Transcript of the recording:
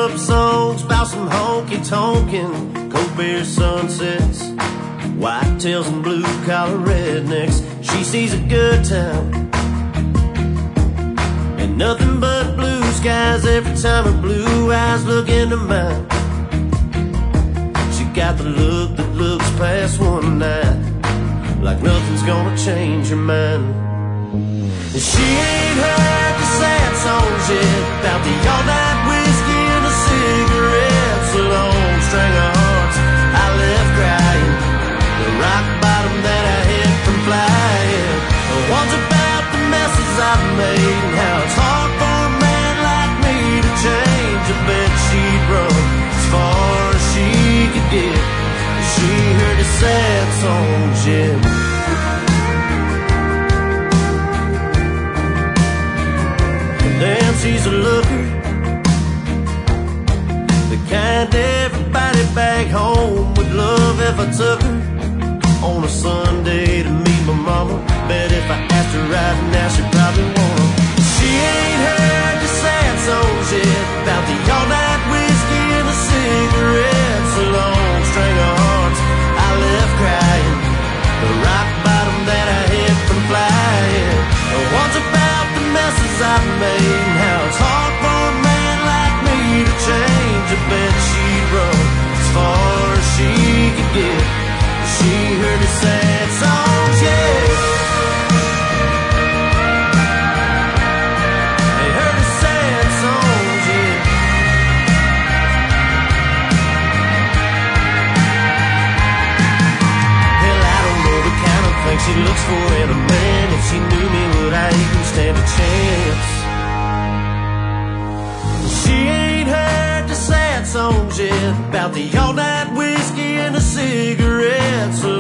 love songs about some honky-tonkin', cold beer sunsets, whitetails and blue-collar rednecks. She sees a good time and nothing but blue skies every time her blue eyes look into mine. She got the look that looks past one night, like nothing's gonna change her mind. And she ain't heard the sad songs yet about the all-night whiskey and the cigarettes, the long string of hearts I left crying, the rock bottom that I hit from flying, the ones about the messes I've made and how it's hard for a man like me to change. I bet she'd run as far as she could get if she heard the sad songs yet. She's a looker, the kind everybody back home would love if I took her on a Sunday to meet my mama. Bet if I asked her right now, she'd probably wanna. She ain't heard the sad songs yet about the all-night whiskey and the cigarettes, the long string of hearts I left crying, the rock bottom that I hit from flying, the ones about the messes I've made and how it's hard for a man like me to change. I bet she'd run as far as she could get if she heard the sad songs, yeah. They heard the sad songs, yeah. Hell, I don't know the kind of thing she looks for in a man. If she knew me, would I even stand a chance? She ain't heard the sad songs yet about the all-night whiskey and the cigarettes,